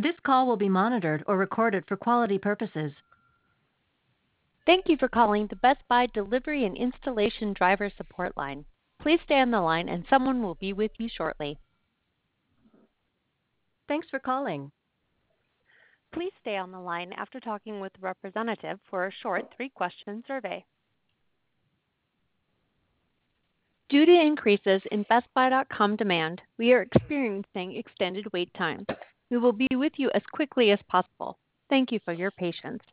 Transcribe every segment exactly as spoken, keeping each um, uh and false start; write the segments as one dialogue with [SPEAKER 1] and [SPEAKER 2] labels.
[SPEAKER 1] This call will be monitored or recorded for quality purposes.
[SPEAKER 2] Thank you for calling the Best Buy Delivery and Installation Driver Support Line. Please stay on the line and someone will be with you shortly.
[SPEAKER 1] Thanks for calling.
[SPEAKER 2] Please stay on the line after talking with the representative for a short three-question survey. Due to increases in Best Buy dot com demand, we are experiencing extended wait times. We will be with you as quickly as possible. Thank you for your patience.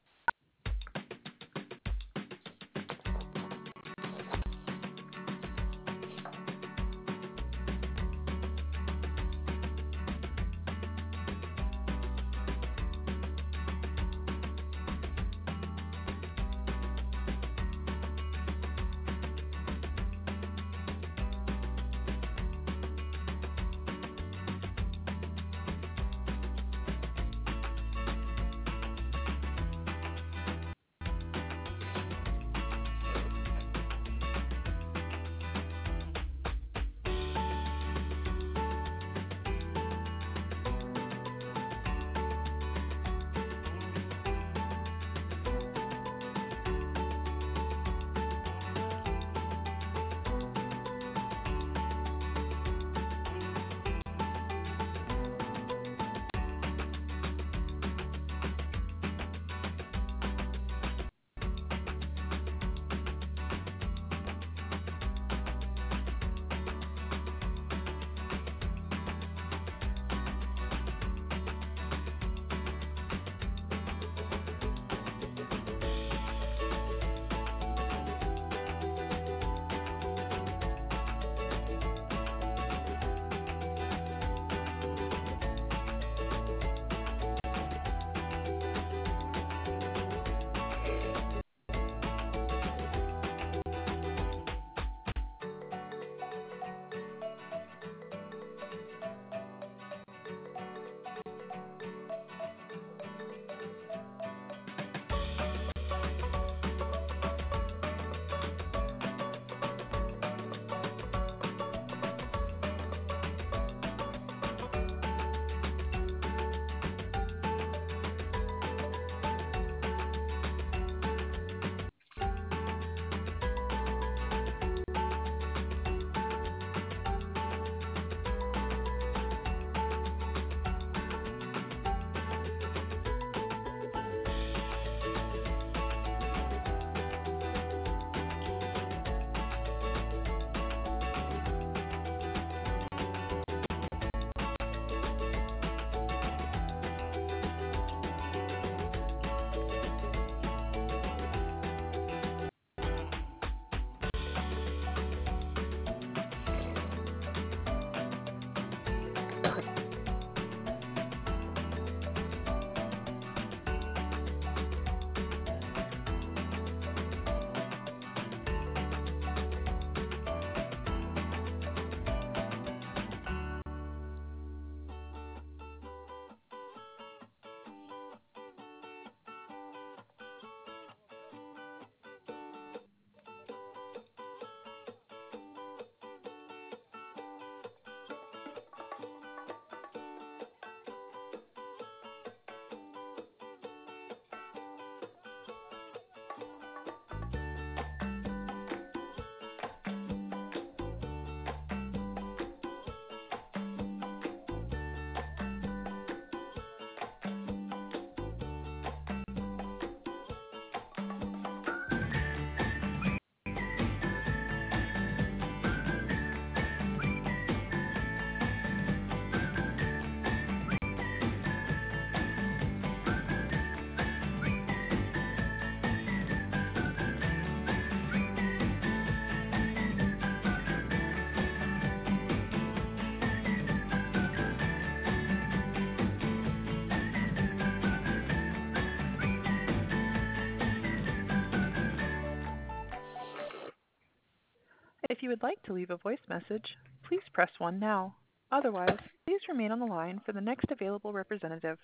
[SPEAKER 3] If you would like to leave a voice message, please press one now. Otherwise, please remain on the line for the next available representative.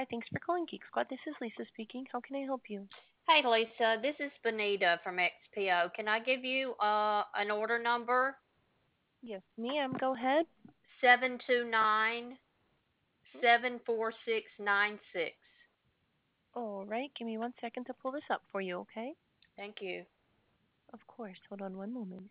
[SPEAKER 4] Hi, thanks for calling Geek Squad. This is Lisa speaking. How can I help you?
[SPEAKER 5] Hey Lisa, this is Benita from X P O. Can I give you uh, an order number?
[SPEAKER 4] Yes, ma'am. Go ahead.
[SPEAKER 5] seven two nine, seven four six nine six.
[SPEAKER 4] All right. Give me one second to pull this up for you, okay?
[SPEAKER 5] Thank you.
[SPEAKER 4] Of course. Hold on one moment.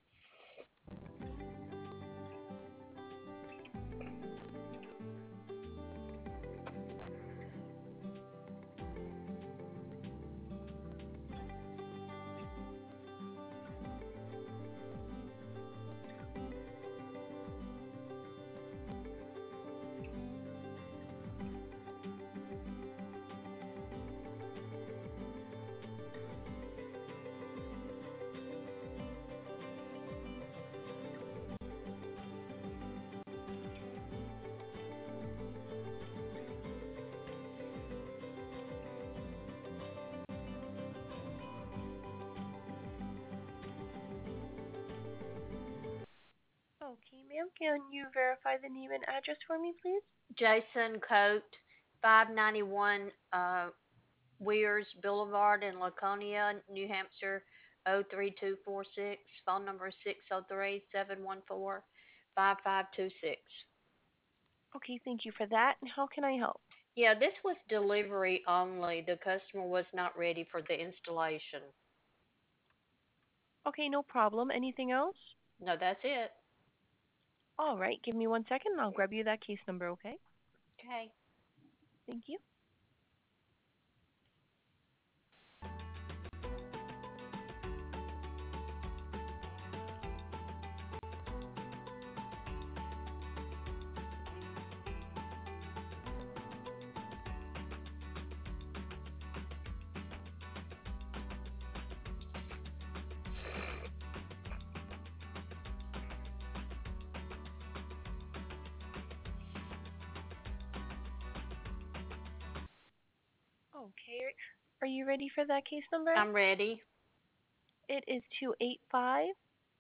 [SPEAKER 4] Okay, ma'am. Can you verify the name and address for me, please?
[SPEAKER 5] Jason Coat, five ninety-one uh, Weirs Boulevard in Laconia, New Hampshire, oh three two four six. Phone number six oh three, seven one four, five five two six.
[SPEAKER 4] Okay, thank you for that. And how can I help?
[SPEAKER 5] Yeah, this was delivery only. The customer was not ready for the installation.
[SPEAKER 4] Okay, no problem. Anything else?
[SPEAKER 5] No, that's it.
[SPEAKER 4] All right. Give me one second and I'll grab you that case number, okay?
[SPEAKER 5] Okay.
[SPEAKER 4] Thank you. Okay. Are you ready for that case number?
[SPEAKER 5] I'm ready.
[SPEAKER 4] It is two eight five,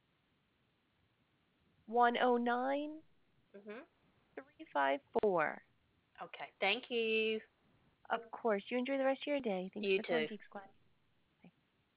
[SPEAKER 4] one oh nine,
[SPEAKER 5] Mhm.
[SPEAKER 4] three five four.
[SPEAKER 5] Okay. Thank you.
[SPEAKER 4] Of course. You enjoy the rest of your day. Thanks
[SPEAKER 5] You
[SPEAKER 4] for calling
[SPEAKER 5] too.
[SPEAKER 4] Geek Squad. Bye.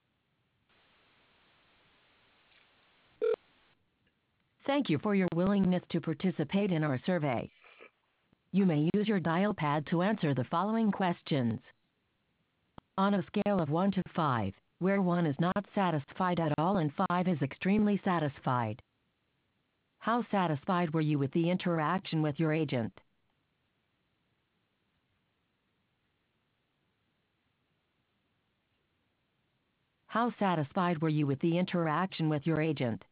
[SPEAKER 1] Thank you for your willingness to participate in our survey. You may use your dial pad to answer the following questions. On a scale of one to five, where one is not satisfied at all and five is extremely satisfied, how satisfied were you with the interaction with your agent? How satisfied were you with the interaction with your agent?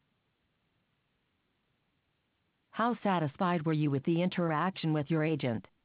[SPEAKER 1] How satisfied were you with the interaction with your agent?